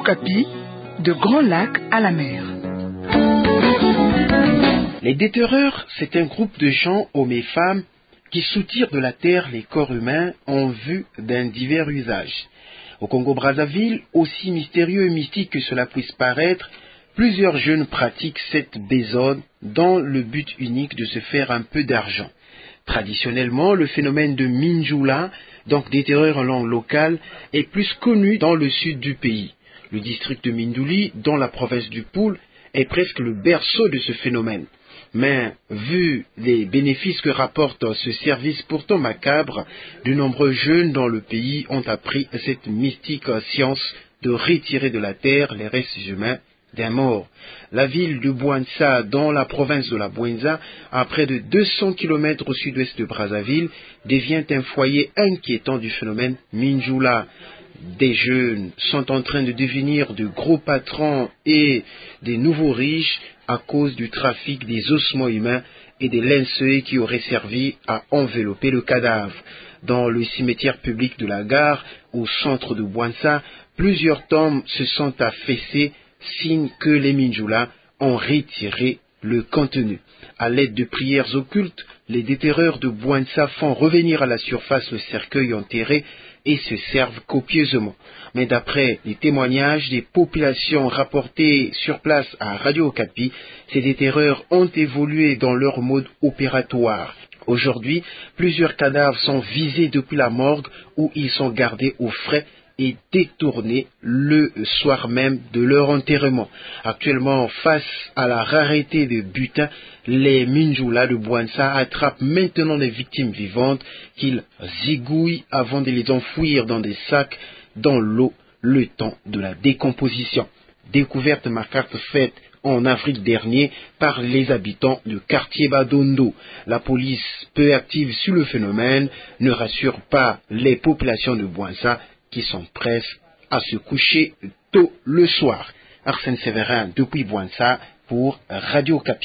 Okapi, de Grand Lac à la mer. Les déterreurs, c'est un groupe de gens, hommes et femmes, qui soutirent de la terre les corps humains en vue d'un divers usage. Au Congo-Brazzaville, aussi mystérieux et mystique que cela puisse paraître, plusieurs jeunes pratiquent cette besogne dans le but unique de se faire un peu d'argent. Traditionnellement, le phénomène de Minjula, donc déterreur en langue locale, est plus connu dans le sud du pays. Le district de Mindouli, dans la province du Poul, est presque le berceau de ce phénomène. Mais, vu les bénéfices que rapporte ce service pourtant macabre, de nombreux jeunes dans le pays ont appris cette mystique science de retirer de la terre les restes humains d'un mort. La ville de Bouansa, dans la province de la Bouenza, à près de 200 km au sud-ouest de Brazzaville, devient un foyer inquiétant du phénomène Minjula. Des jeunes sont en train de devenir de gros patrons et des nouveaux riches à cause du trafic des ossements humains et des linceuls qui auraient servi à envelopper le cadavre. Dans le cimetière public de la gare, au centre de Bouansa, plusieurs tombes se sont affaissées, signe que les Minjula ont retiré le contenu. À l'aide de prières occultes, les déterreurs de Bouansa font revenir à la surface le cercueil enterré et se servent copieusement. Mais d'après les témoignages des populations rapportées sur place à Radio Okapi, ces déterreurs ont évolué dans leur mode opératoire. Aujourd'hui, plusieurs cadavres sont visés depuis la morgue où ils sont gardés au frais et détournés le soir même de leur enterrement. Actuellement, face à la rareté de butin, les Minjula de Bouansa attrapent maintenant des victimes vivantes qu'ils zigouillent avant de les enfouir dans des sacs dans l'eau le temps de la décomposition. Découverte marquante faite en avril dernier par les habitants du quartier Badondo. La police, peu active sur le phénomène, ne rassure pas les populations de Bouansa qui sont prêtes à se coucher tôt le soir. Arsène Séverin depuis Bouansa pour Radio Okapi.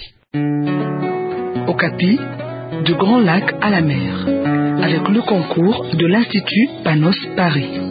Okapi, de Grand Lac à la mer, avec le concours de l'Institut Panos Paris.